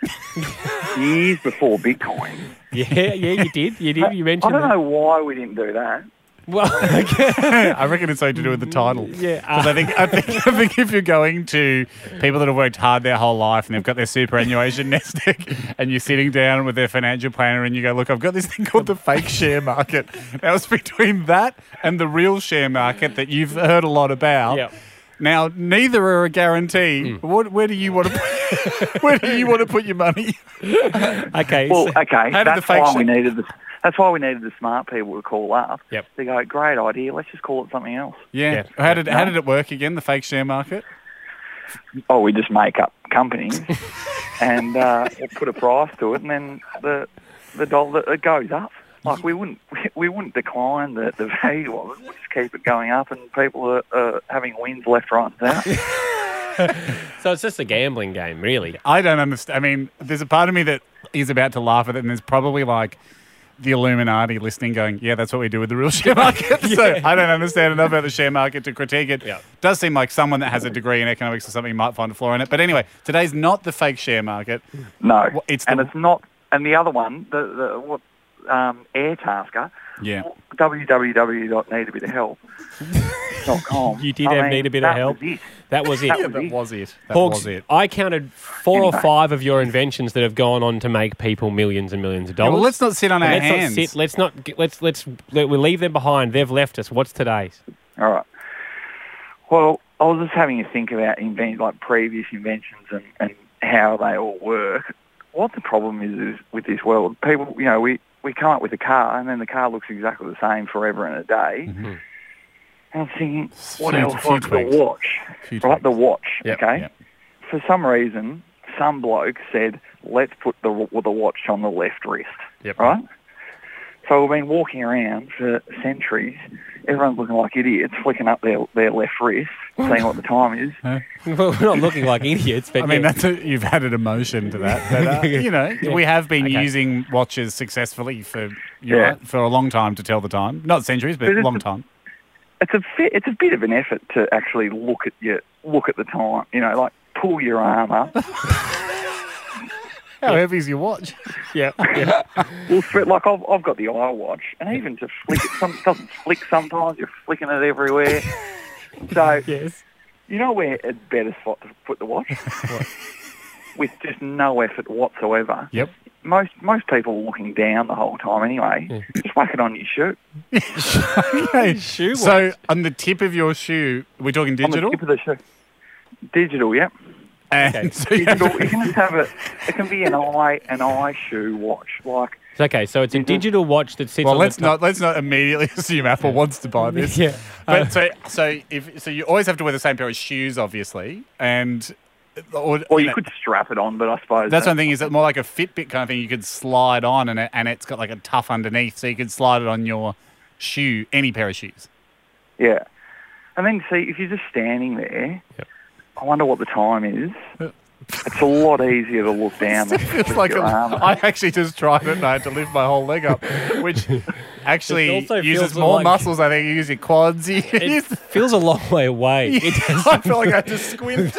years before Bitcoin. Yeah, yeah, you did. You did. You I mentioned don't that. know why we didn't do that. Well, I reckon it's something to do with the title. Yeah, Because I think I think I think if you're going to people that have worked hard their whole life and they've got their superannuation nest egg, and you're sitting down with their financial planner and you go, look, I've got this thing called the fake share market. Now it's between that and the real share market that you've heard a lot about. Yep. Now neither are a guarantee. What, where do you want to put, where do you want to put your money? okay. Well, so- okay, how did the that's fake why share- we needed the. That's why we needed the smart people to call up. Yep. They go, great idea. Let's just call it something else. Yeah. Yeah. How did how did it work again? The fake share market. Oh, we just make up companies and uh, we'll put a price to it, and then the the dollar it goes up. Like we wouldn't we wouldn't decline the, the value of it. We'll just keep it going up, and people are uh, having wins left, right, and south. So it's just a gambling game, really. I don't understand. I mean, there's a part of me that is about to laugh at it, and there's probably like the Illuminati listening going, yeah, that's what we do with the real share market. So I don't understand enough about the share market to critique it. Yeah. Does seem like someone that has a degree in economics or something might find a flaw in it. But anyway, today's not the fake share market. No, Well, it's and the- it's not. And the other one, the the what um, Airtasker. Yeah. w w w dot need a bit of help dot com. You did I have mean, need a bit that of help. Was it. That was it. That Yeah, was that it. was it. That Hawks, was it. I counted four or Anyway. five of your inventions that have gone on to make people millions and millions of Yeah, dollars. well, let's not sit on But our let's hands. not sit. Let's not. get- Let's let's let, we'll leave them behind. They've left us. What's today's? All right. Well, I was just having a think about invent like previous inventions and, and how they all work. What the problem is, is with this world, people, you know, we, we come up with a car and then the car looks exactly the same forever and a day. Mm-hmm. And I'm thinking, what Few- else? few Like the tweaks. watch, Few right? The tweaks. watch, Yep, okay? yep. For some reason, some bloke said, let's put the the watch on the left wrist, Yep. right? So we've been walking around for centuries. Everyone's looking like idiots, flicking up their, their left wrist, seeing what the time is. Well, we're not looking like idiots, but I mean, yeah. that's a, you've added emotion to that. But, uh, you know, we have been Okay. using watches successfully for you're Yeah. right, for a long time to tell the time. Not centuries, but But a it's long a- time. It's a fi- it's a bit of an effort to actually look at your look at the time. You know, like pull your arm up. How heavy is your watch? yeah, yeah. Well, for, like I've I've got the iWatch, and even to flick it, some it doesn't flick sometimes. You're flicking it everywhere. So Yes. you know where a better spot to put the watch? With just no effort whatsoever. Yep. Most most people are looking down the whole time anyway. Just whack it on your shoe. Okay. Shoe So watch. on the tip of your shoe, we're talking digital? On the tip of the shoe. Digital, yep. And Okay. so you have Digital. You can just have it. It can be an eye an eye shoe watch. Like Okay, so it's a digital watch that sits well, on let's the top. not let's not immediately assume Apple wants to buy this. Yeah. But Uh, so so if so you always have to wear the same pair of shoes, obviously, and or, Or you you know, could strap it on, but I suppose that's that- one thing. Is it more like a Fitbit kind of thing? You could slide on, and it, and it's got like a tuff underneath, so you could slide it on your shoe, any pair of shoes. Yeah. And then see if you're just standing there. Yep. I wonder what the time is. It's a lot easier to look down. than Feels with like a, your arm. I actually just tried it and I had to lift my whole leg up, which actually It also uses feels more like- muscles. I think you use your quads. You It use- feels a long way away. It does. I feel like I had to squint.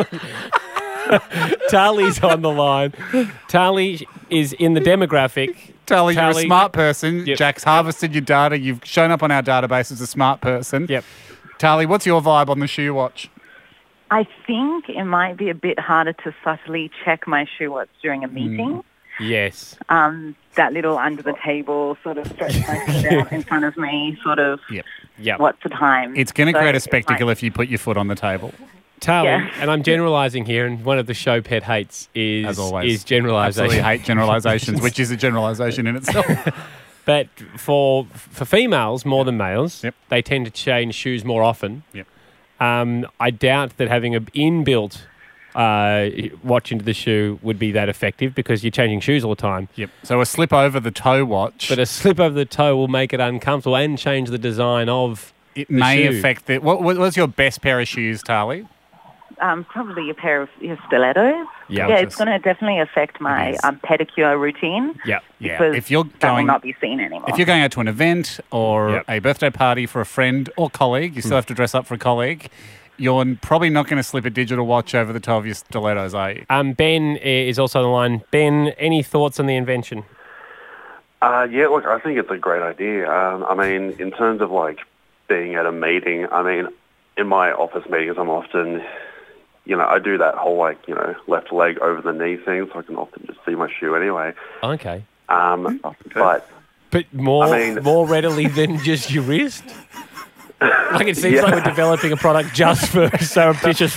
Tali's on the line. Tali is in the demographic. Tally, you're a Tally- smart person. Yep. Jack's harvested your data. You've shown up on our database as a smart person. Yep. Tally, what's your vibe on the shoe watch? I think it might be a bit harder to subtly check my shoe watch during a meeting. Yes. Um, that little under the table sort of stretch my foot out in front of me, sort of Yep. Yep. what's the time. It's going to So create a it spectacle might- if you put your foot on the table. Tali, Yeah. and I'm generalising here, and one of the show pet hates is As always. is generalisation. Absolutely hate generalizations, which is a generalization in itself. But for for females more than males, Yep. they tend to change shoes more often. Yep. Um, I doubt that having an inbuilt uh, watch into the shoe would be that effective because you're changing shoes all the time. Yep. So a slip over the toe watch. But a slip over the toe will make it uncomfortable and change the design of it the may shoe. affect the. What, what was your best pair of shoes, Tali? Um, probably a pair of your stilettos. Yeah, yeah, just- it's going to definitely affect my is. um, pedicure routine. Yeah, yeah. Because If you're that will going, not be seen anymore. if you're going out to an event or Yep. a birthday party for a friend or colleague, you still have to dress up for a colleague. You're probably not going to slip a digital watch over the toe of your stilettos, are you? Um, Ben is also on the line. Ben, any thoughts on the invention? Uh, yeah, look, I think it's a great idea. Um, I mean, in terms of like being at a meeting, I mean, in my office meetings, I'm often, you know, I do that whole like, you know, left leg over the knee thing, so I can often just see my shoe anyway. Okay. Um, but But more I mean- more readily than just your wrist? Like it seems Yeah. like we're developing a product just for surreptitious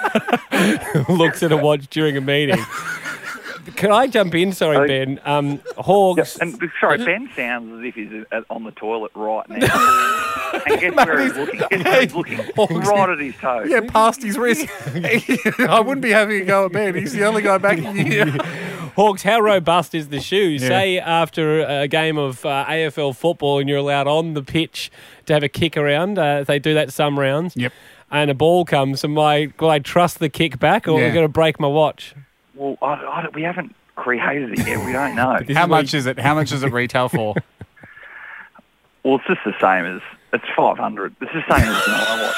looks at a watch during a meeting. Can I jump in? Sorry, Ben. Um, Hogs. And sorry, Ben sounds as if he's uh, on the toilet right now. And guess where he's looking? Guess where he's looking? Right at his toes. Yeah, past his wrist. I wouldn't be having a go at Ben. He's the only guy back here. Hawks, how robust is the shoe? Yeah. Say after a game of uh, A F L football and you're allowed on the pitch to have a kick around. Uh, they do that some rounds. Yep. And a ball comes. Am I, will I trust the kick back or Yeah. am I going to break my watch? Well, I, I, we haven't created it yet. We don't know. How much is it? How much does it retail for? Well, it's just the same as it's five hundred. It's the same as an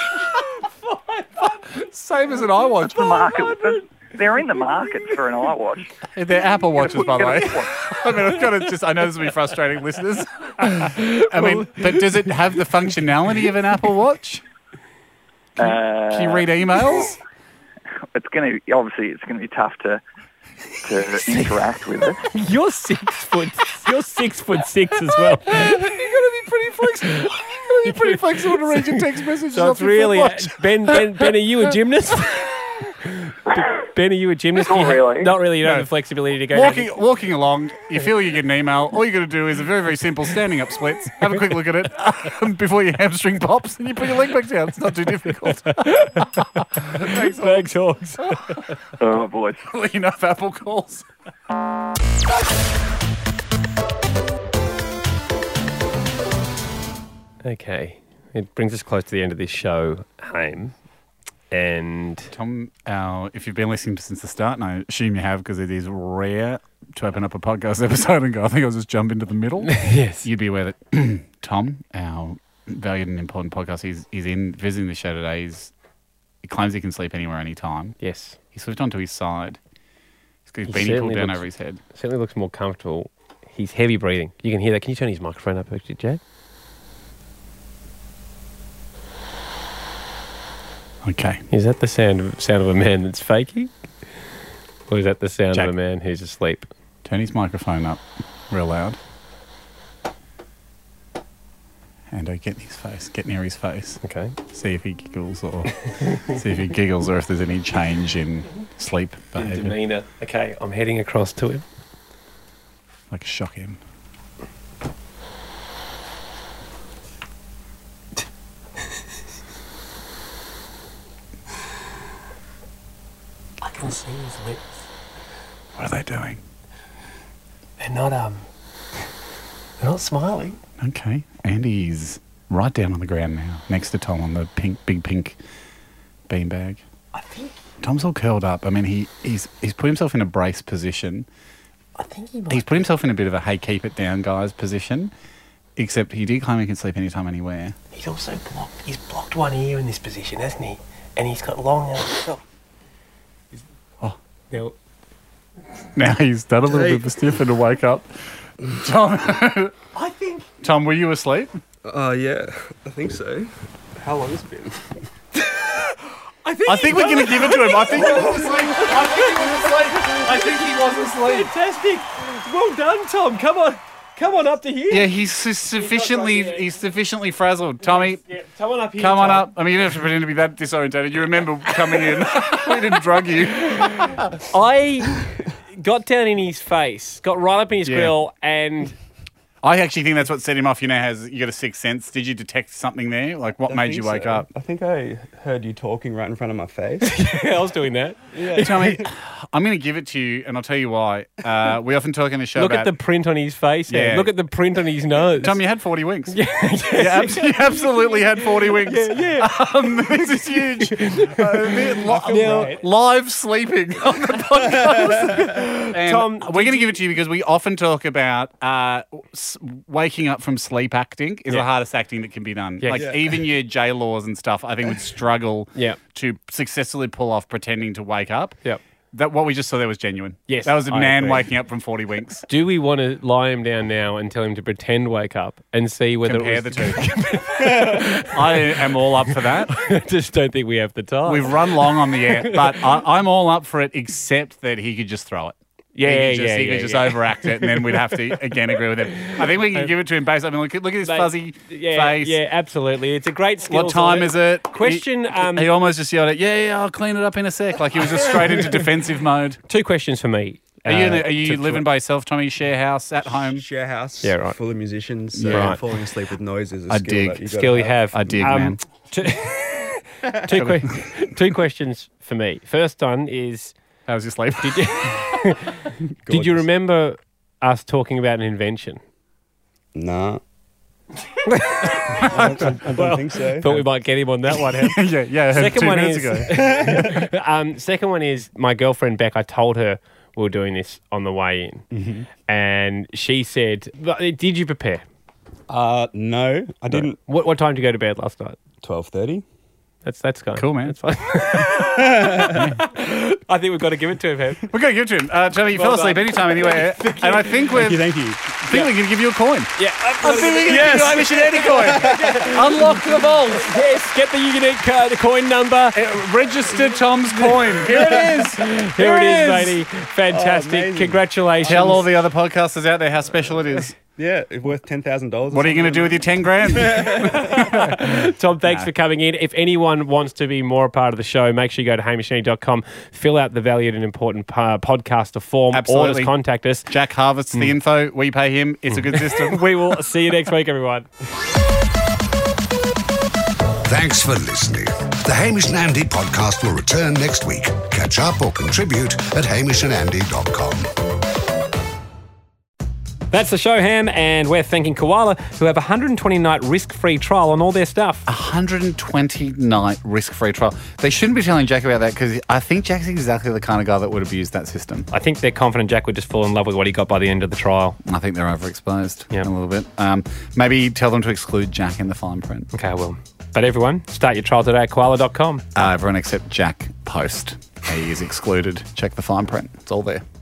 iWatch. Same as an iWatch. It's the market. They're in the market for an iWatch. They're Apple Watches, by the way. Get a I mean, I've got to just, I know this will be frustrating, listeners. I mean, but does it have the functionality of an Apple Watch? Uh, Can you read emails? It's going to obviously it's going to be tough to to interact with it. You're six foot. You're six foot six as well. You've got to be pretty flexible. You've got to be pretty flexible to read your text messages. So off it's your really footwatch. Ben. Ben, Ben, are you a gymnast? Ben, are you a gymnast? Not You ha- really. Not really. You don't No. have the flexibility to go. Walking, walking along, you feel you get an email. All you got to do is a very, very simple standing up splits. Have a quick look at it before your hamstring pops, and you put your leg back down. It's not too difficult. Thanks, Thanks, Hawks. Oh, boys. Let you know if Apple calls. Okay, it brings us close to the end of this show, Haim, and Tom, our, if you've been listening since the start, and I assume you have because it is rare to open up a podcast episode and go, I think I'll just jump into the middle. yes, You'd be aware that Tom, our valued and important podcast, he's, he's in visiting the show today. He's, he claims he can sleep anywhere, anytime. yes, He slipped onto his side. He's got his He beanie pulled certainly down looks- over his head. certainly looks more comfortable. He's heavy breathing. You can hear that. Can you turn his microphone up, actually, Jack? Okay. Is that the sound of sound of a man that's faking, or is that the sound Jack. of a man who's asleep? Turn his microphone up real loud. And uh, get in his face. Get near his face. Okay. See if he giggles or see if he giggles or if there's any change in sleep In behaviour. demeanour. Okay, I'm heading across to him. Like shock him. I can see his lips. What are they doing? They're not um. They're not smiling. Okay. Andy's right down on the ground now, next to Tom on the pink, big pink beanbag. I think. Tom's all curled up. I mean, he, he's he's put himself in a brace position. I think he might. He's put himself in a bit of a hey, keep it down, guys position. Except he did claim he can sleep anytime, anywhere. He's also blocked. He's blocked one ear in this position, hasn't he? And he's got long. Uh, Oh. now, Now he's done a little Hey. bit of a stiff and to wake up. Tom, I think. Tom, were you asleep? Uh, yeah, I think so. How long has it been? I think. I think we're going to give it to him. I think he was asleep. I think he was asleep. I think he was asleep. Fantastic. Well done, Tom. Come on. Come on up to here. Yeah, he's su- sufficiently he's sufficiently frazzled. Tommy, Yeah, come on up here. come on Tom. up. I mean, you don't have to pretend to be that disorientated. You remember coming in. We didn't drug you. I got down in his face, got right up in his Yeah. grill, and I actually think that's what set him off. You know, has you got a sixth sense? Did you detect something there? Like, what I made think you wake so. up? I think I heard you talking right in front of my face. I was doing that. Yeah. Tommy, I'm going to give it to you, and I'll tell you why. Uh, we often talk in the show Look about... at the print on his face. Yeah. Yeah. Look at the print on his nose. Tom, you had forty winks. Yeah, You, abs- you absolutely had forty winks. Yeah, yeah. Um, this is huge. Uh, li- Now- li- live sleeping on the podcast. And Tom, we're going to give it to you because we often talk about uh, s- waking up from sleep acting is Yeah. the hardest acting that can be done. Yes. Like Yeah. even your J-Laws and stuff, I think would struggle Yeah. to successfully pull off pretending to wake up. Yep. That what we just saw there was genuine. Yes, that was a I man agree. waking up from forty winks. Do we want to lie him down now and tell him to pretend wake up and see whether Compare it was... the two. I am all up for that. I just don't think we have the time. We've run long on the air, but I, I'm all up for it, except that he could just throw it. Yeah, he could yeah, just, yeah, he could yeah, just yeah. overact it, and then we'd have to again agree with him. I think we can give it to him based. I mean, look, at- look at his Mate, fuzzy yeah, face. Yeah, absolutely. It's a great skill. What time is it? Question. He, um, he almost just yelled at, yeah, yeah, I'll clean it up in a sec. Like he was just straight into defensive mode. Two questions for me. Are you, in Uh, the, are you to- living by yourself, Tommy? Share house at home? Share house. Yeah, right. Full of musicians. So Yeah. right. falling asleep with noise is a I skill dig. that you skill you have. I dig, Um, man. Two, two, que- two questions for me. First one is, How was your sleep? did you, did you remember us talking about an invention? Nah. I don't, I don't think so. Thought we might get him on that one. Huh? yeah, yeah. Second two one minutes is, ago. um, second one is my girlfriend Beck. I told her we were doing this on the way in, Mm-hmm. and she said, "But, did you prepare? Uh, no, I didn't. What, what time did you go to bed last night? twelve thirty. That's that's going Cool, man. That's fine. I think we've got to give it to him. Hem. We're going to give it to him. Uh, Tommy, you Well fell asleep done. anytime, anyway. And I think we're. Thank you, thank you. I think we can give you a coin. Yeah, I think we can give you a Mission Andy coin. Unlock the vault. Yes, get the unique uh, the coin number. Uh, register Tom's coin. Here it is. Here it is, matey. Fantastic. amazing. Congratulations. Tell all the other podcasters out there how special it is. Yeah, it's worth ten thousand dollars. What are you going to do with your ten grand? Tom, thanks for coming in. If anyone wants to be more a part of the show, make sure you go to hamish andy dot com, fill out the valued and important uh, podcaster form, or Absolutely. just contact us. Jack harvests the info. We pay him. It's a good system. We will see you next week, everyone. Thanks for listening. The Hamish and Andy podcast will return next week. Catch up or contribute at hamish and andy dot com. That's the show, Ham, and we're thanking Koala, who have a one hundred twenty night risk-free trial on all their stuff. one hundred twenty night risk-free trial. They shouldn't be telling Jack about that because I think Jack's exactly the kind of guy that would abuse that system. I think they're confident Jack would just fall in love with what he got by the end of the trial. I think they're overexposed Yep. a little bit. Um, maybe tell them to exclude Jack in the fine print. Okay, I will. But everyone, start your trial today at koala dot com. Uh, everyone except Jack Post. He is excluded. Check the fine print. It's all there.